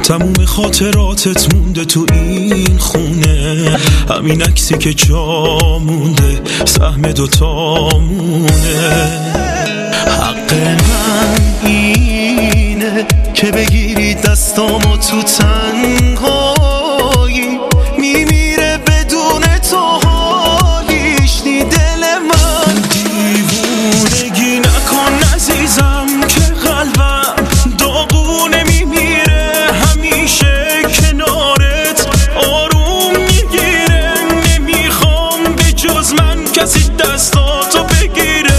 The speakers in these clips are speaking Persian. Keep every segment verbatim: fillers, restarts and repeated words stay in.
تموم خاطراتت مونده تو این خونه، همین عکسی که جا مونده سهم دوتا مونه. حق من اینه که بگیری دستامو تو تنهایی، میمیره بدون تو حالیش نی دل من. دیوونگی نکن عزیزم که قلبم داغونه، میمیره همیشه کنارت آروم میگیره، نمیخوام به جز من کسی دستاتو بگیره.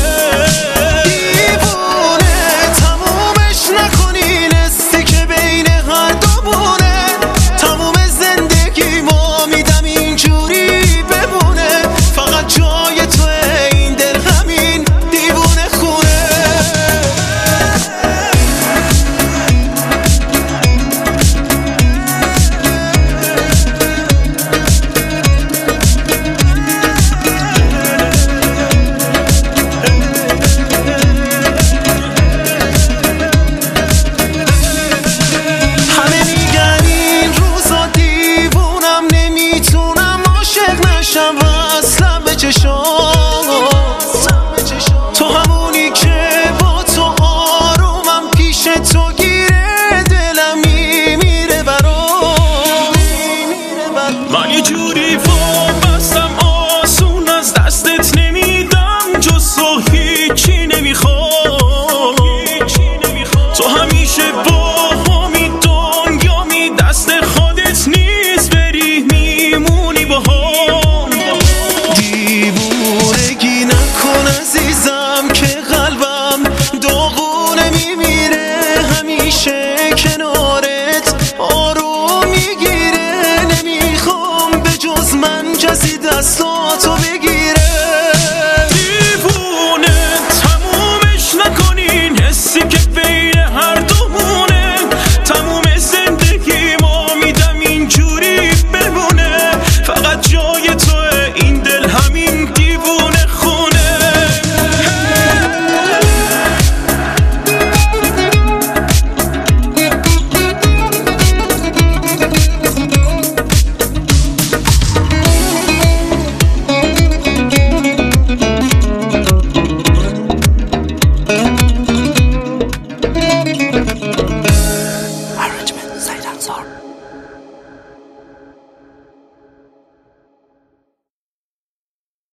تو همونی که با تو آرومم، پیش تو گیره دلم میمیره برام. من یه جوری وابستم آسون از دستت نمیدم، جز تو هیچی نمیخوام. تو همیشه با همی دنیامی، دست خودت نیست بری میمونی با هم. دیوونگی نکن عزیزم که قلبم داغونه، میمیره همیشه کنارت آروم میگیره، نمیخوام به جز من کسی دستاتو بگیره.